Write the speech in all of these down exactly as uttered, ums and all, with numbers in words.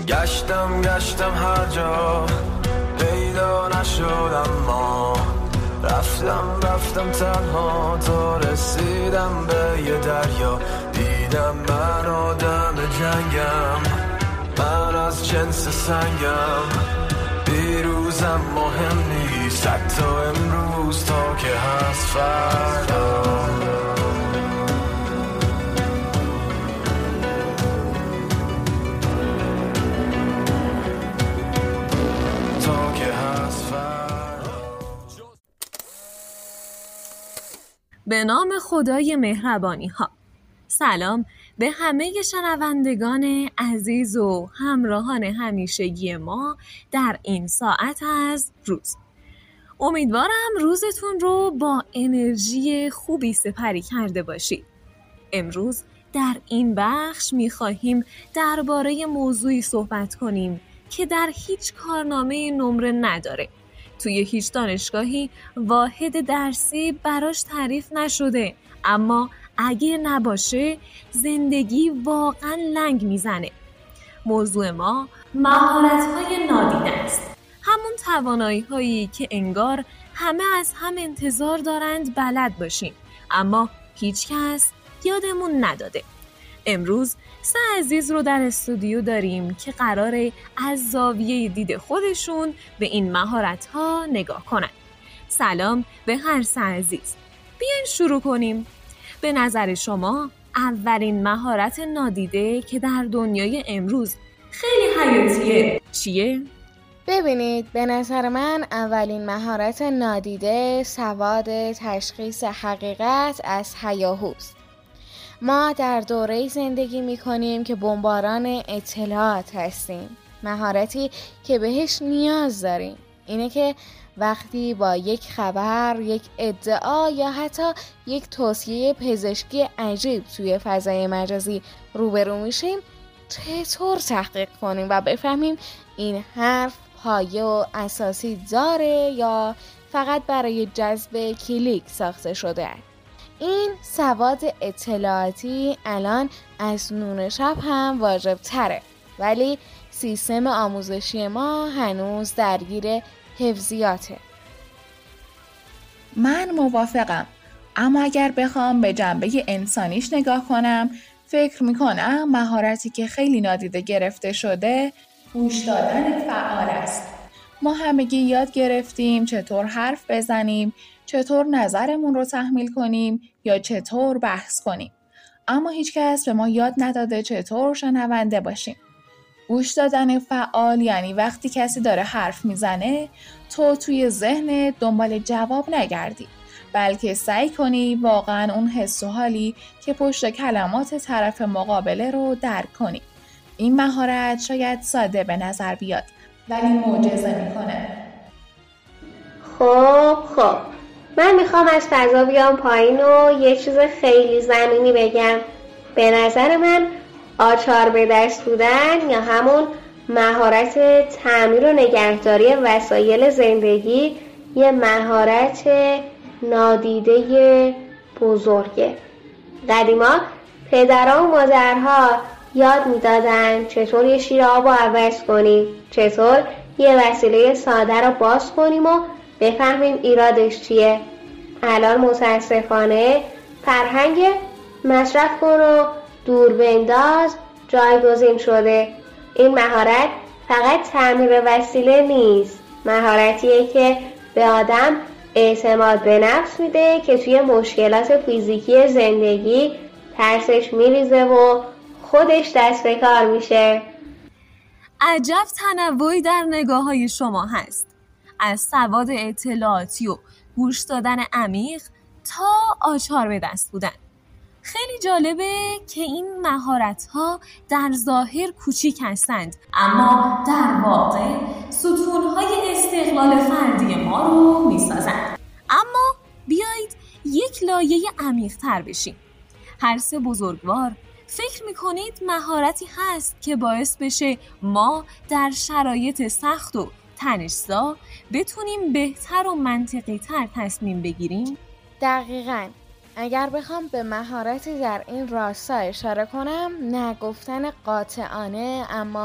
گشتم گشتم هر جا پیدا نشد، اما رفتم رفتم تنها تا رسیدم به یه دریا. دیدم من آدم جنگم، من از جنس سنگم، دیروزم مهم نیست حتی امروز تا که هست فردا. تا که هست فردا. به نام خدای مهربانی ها. سلام به همه شنوندگان عزیز و همراهان همیشگی ما در این ساعت از روز. امیدوارم روزتون رو با انرژی خوبی سپری کرده باشید. امروز در این بخش می‌خواهیم درباره موضوعی صحبت کنیم که در هیچ کارنامه نمره نداره. توی هیچ دانشگاهی واحد درسی براش تعریف نشده، اما اگه نباشه زندگی واقعا لنگ میزنه. موضوع ما مهارت‌های نادیده است. همون توانایی‌هایی که انگار همه از هم انتظار دارند بلد باشیم، اما هیچ کس یادمون نداده. امروز سه عزیز رو در استودیو داریم که قراره از زاویه دید خودشون به این مهارت‌ها نگاه کنن. سلام به هر سه عزیز. بیاین شروع کنیم. به نظر شما اولین مهارت نادیده که در دنیای امروز خیلی حیاتیه چیه؟ ببینید، به نظر من اولین مهارت نادیده سواد تشخیص حقیقت از هیاهوست. ما در دوره‌ای زندگی می‌کنیم که بمباران اطلاعات هستیم. مهارتی که بهش نیاز داریم اینه که وقتی با یک خبر، یک ادعا یا حتی یک توصیه پزشکی عجیب توی فضای مجازی روبرو میشیم، چطور تحقیق کنیم و بفهمیم این حرف پایه و اساسی داره یا فقط برای جذب کلیک ساخته شده است. این سواد اطلاعاتی الان از نون شب هم واجب تره، ولی سیستم آموزشی ما هنوز درگیر حفظیاته. من موافقم، اما اگر بخوام به جنبه انسانیش نگاه کنم، فکر میکنم مهارتی که خیلی نادیده گرفته شده گوش دادن فعال است. ما همگی یاد گرفتیم چطور حرف بزنیم، چطور نظرمون رو تحمیل کنیم یا چطور بحث کنیم، اما هیچ کس به ما یاد نداده چطور شنونده باشیم. گوش دادن فعال یعنی وقتی کسی داره حرف میزنه تو توی ذهن دنبال جواب نگردی، بلکه سعی کنی واقعا اون حس و حالی که پشت کلمات طرف مقابله رو درک کنی. این مهارت شاید ساده به نظر بیاد ولی معجزه میکنه. خب خب من میخوام از فضا بیام پایین و یه چیز خیلی زمینی بگم. به نظر من آچار به دست بودن یا همون مهارت تعمیر و نگهداری وسایل زندگی یه مهارت نادیده بزرگه. قدیما پدرها و مادرها یاد میدادن چطور یه شیر آب رو عوض کنیم، چطور یه وسیله ساده رو باز کنیم و بفهمیم ایرادش چیه. الان متاسفانه فرهنگ مصرف کن و دور بنداز جایگزین شده. این مهارت فقط تعمیر وسیله نیست، مهارتیه که به آدم اعتماد به نفس میده که توی مشکلات فیزیکی زندگی ترسش میریزه و خودش دست به کار میشه. عجب تنوعی در نگاه‌های شما هست، از سواد اطلاعاتی و گوش دادن عمیق تا آچار به دست بودن. خیلی جالبه که این مهارت‌ها در ظاهر کوچیک هستند، اما در واقع ستون‌های استقلال فردی ما رو می‌سازند. اما بیایید یک لایه عمیق‌تر بشیم. هر سه بزرگوار فکر می‌کنید مهارتی هست که باعث بشه ما در شرایط سخت و تنش‌زا بتونیم بهتر و منطقی‌تر تصمیم بگیریم؟ دقیقاً. اگر بخوام به مهارتی در این راستا اشاره کنم، نگفتن قاطعانه اما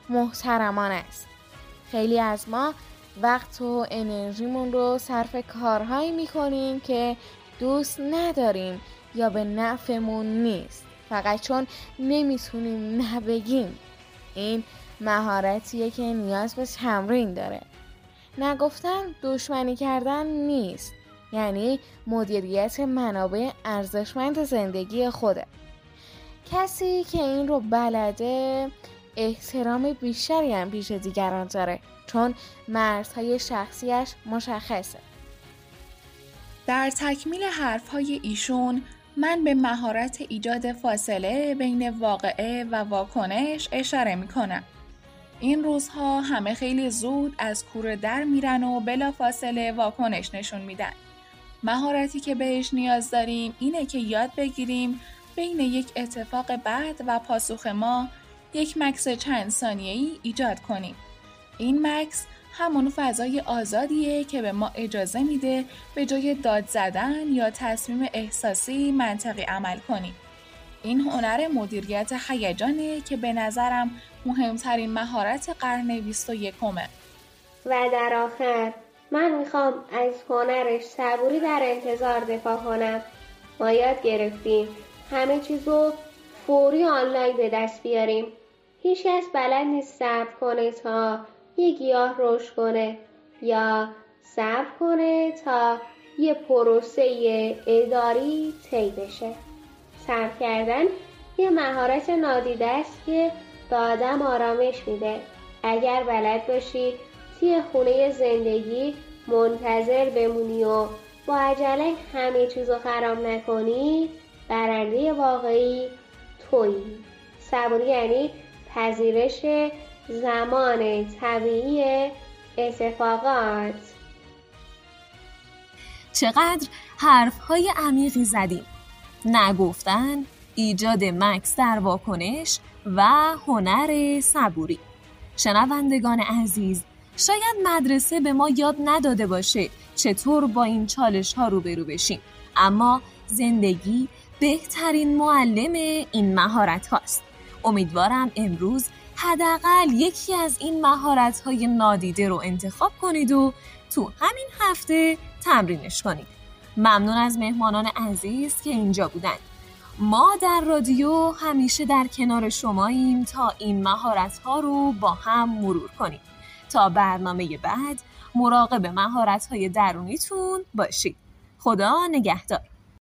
محترمانه است. خیلی از ما وقت و انرژیمون رو صرف کارهایی میکنیم که دوست نداریم یا به نفعمون نیست، فقط چون نمیتونیم نبگیم. این مهارتیه که نیاز به تمرین داره. نگفتن دشمنی کردن نیست، یعنی مدیریت منابع ارزشمند زندگی خوده. کسی که این رو بلده احترام بیشتری هم پیش دیگران داره، چون مرزهای شخصیش مشخصه. در تکمیل حرفهای ایشون من به مهارت ایجاد فاصله بین واقعه و واکنش اشاره میکنم. این روزها همه خیلی زود از کوره در میرن و بلا فاصله واکنش نشون میدن. مهارتی که بهش نیاز داریم اینه که یاد بگیریم بین یک اتفاق بد و پاسخ ما یک مکث چند ثانیه‌ای ایجاد کنیم. این مکث همون فضای آزادیه که به ما اجازه میده به جای داد زدن یا تصمیم احساسی منطقی عمل کنیم. این هنر مدیریت هیجانه که به نظرم مهمترین مهارت قرن بیست و یکمه. و در آخر من میخوام از هنرش صبوری در انتظار دفاع کنم. ما یاد گرفتیم همه چیزو فوری آنلاین به دست بیاریم. هیچ کس بلد نیست صبر کنه تا یه گیاه رشد کنه یا صبر کنه تا یه پروسه اداری طی بشه. صبر کردن یه مهارت نادیده است که به آدم آرامش میده. اگر بلد باشی توی خونه زندگی منتظر بمونی و با عجله همه چیزو خراب نکنی، برنده واقعی تویی. صبوری یعنی پذیرش زمان طبیعی اتفاقات. چقدر حرفهای عمیقی زدیم. نگفتن، ایجاد مکث در واکنش و هنر صبوری. شنوندگان عزیز، شاید مدرسه به ما یاد نداده باشه چطور با این چالش ها روبرو بشیم، اما زندگی بهترین معلم این مهارت هاست. امیدوارم امروز حداقل یکی از این مهارت های نادیده رو انتخاب کنید و تو همین هفته تمرینش کنید. ممنون از مهمانان عزیز که اینجا بودن. ما در رادیو همیشه در کنار شماییم تا این مهارت ها رو با هم مرور کنیم. تا برنامه بعد مراقب مهارت های درونیتون باشید. خدا نگهدار.